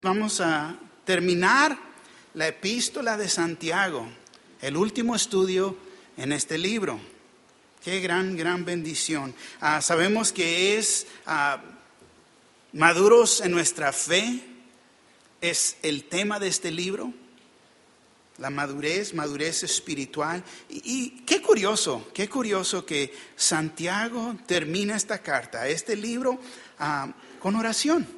Vamos a terminar la epístola de Santiago, el último estudio en este libro. Qué gran bendición. Sabemos que es maduros en nuestra fe, es el tema de este libro. La madurez espiritual. Y qué curioso que Santiago termina esta carta, este libro, con oración.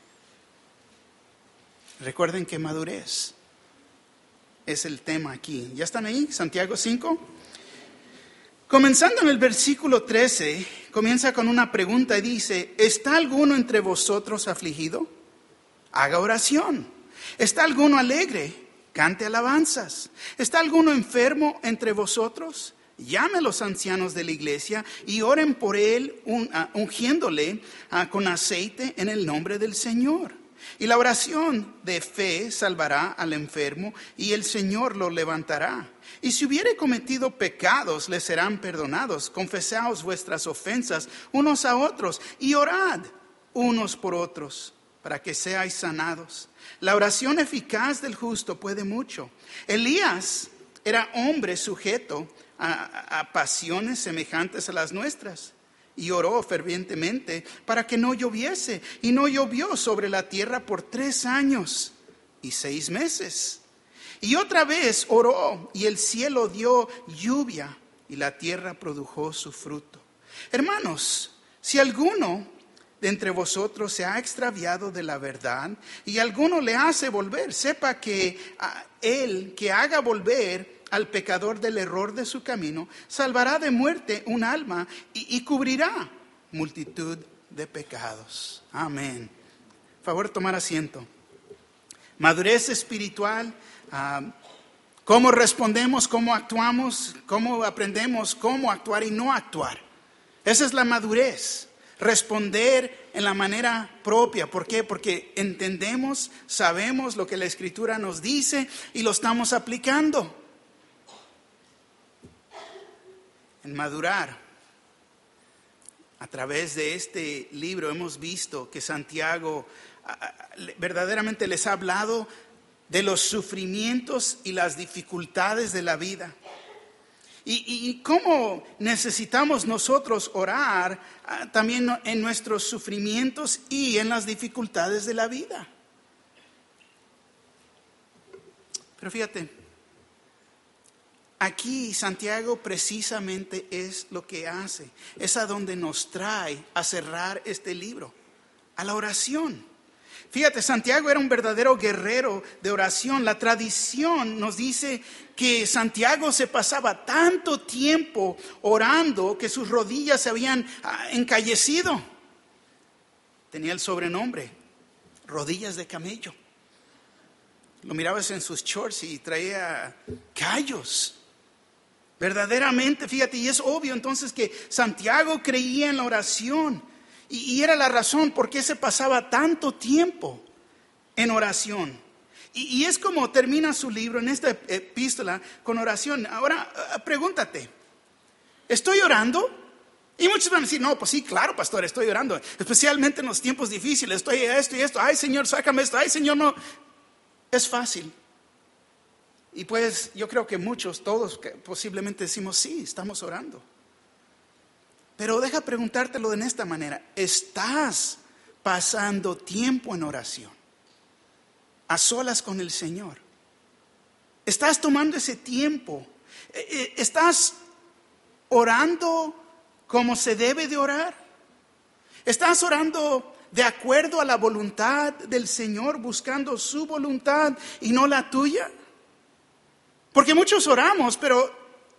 Recuerden que madurez es el tema aquí. ¿Ya están ahí? Santiago 5. Comenzando en el versículo 13, comienza con una pregunta y dice: ¿está alguno entre vosotros afligido? Haga oración. ¿Está alguno alegre? Cante alabanzas. ¿Está alguno enfermo entre vosotros? Llame a los ancianos de la iglesia y oren por él, ungiéndole con aceite en el nombre del Señor. Y la oración de fe salvará al enfermo y el Señor lo levantará. Y si hubiere cometido pecados, le serán perdonados. Confesaos vuestras ofensas unos a otros y orad unos por otros para que seáis sanados. La oración eficaz del justo puede mucho. Elías era hombre sujeto a pasiones semejantes a las nuestras. Y oró fervientemente para que no lloviese. Y no llovió sobre la tierra por 3 años y 6 meses. Y otra vez oró y el cielo dio lluvia y la tierra produjo su fruto. Hermanos, si alguno de entre vosotros se ha extraviado de la verdad y alguno le hace volver, sepa que él que haga volver al pecador del error de su camino, salvará de muerte un alma y cubrirá multitud de pecados. Amén. Favor tomar asiento. Madurez espiritual, cómo respondemos, cómo actuamos, cómo aprendemos cómo actuar y no actuar. Esa es la madurez. Responder en la manera propia. ¿Por qué? Porque entendemos, sabemos lo que la Escritura nos dice y lo estamos aplicando. En madurar, a través de este libro hemos visto que Santiago verdaderamente les ha hablado de los sufrimientos y las dificultades de la vida. Y cómo necesitamos nosotros orar también en nuestros sufrimientos y en las dificultades de la vida. Pero fíjate, aquí Santiago precisamente es lo que hace. Es a donde nos trae a cerrar este libro, a la oración. Fíjate, Santiago era un verdadero guerrero de oración. La tradición nos dice que Santiago se pasaba tanto tiempo orando que sus rodillas se habían encallecido. Tenía el sobrenombre, rodillas de camello. Lo mirabas en sus shorts y traía callos. Verdaderamente, fíjate, y es obvio entonces que Santiago creía en la oración. Y era la razón por qué se pasaba tanto tiempo en oración. Y es como termina su libro en esta epístola con oración. Ahora, pregúntate, ¿estoy orando? Y muchos van a decir, no, pues sí, claro, pastor, estoy orando. Especialmente en los tiempos difíciles, estoy esto y esto. Ay, Señor, sácame esto. Ay, Señor, no. Es fácil. Y pues yo creo que muchos, todos posiblemente decimos, sí, estamos orando. Pero deja preguntártelo en esta manera. ¿Estás pasando tiempo en oración? A solas con el Señor. ¿Estás tomando ese tiempo? ¿Estás orando como se debe de orar? ¿Estás orando de acuerdo a la voluntad del Señor, buscando su voluntad y no la tuya? Porque muchos oramos, pero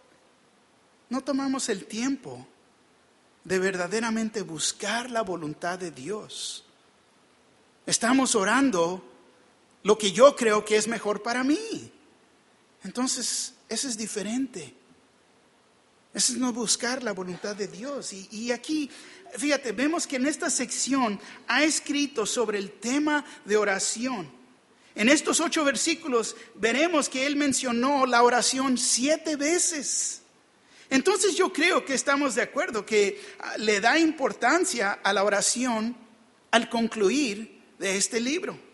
no tomamos el tiempo de verdaderamente buscar la voluntad de Dios. Estamos orando lo que yo creo que es mejor para mí. Entonces, eso es diferente. Eso es no buscar la voluntad de Dios. Y aquí, fíjate, vemos que en esta sección ha escrito sobre el tema de oración. En estos 8 versículos veremos que él mencionó la oración 7 veces. Entonces yo creo que estamos de acuerdo que le da importancia a la oración al concluir de este libro.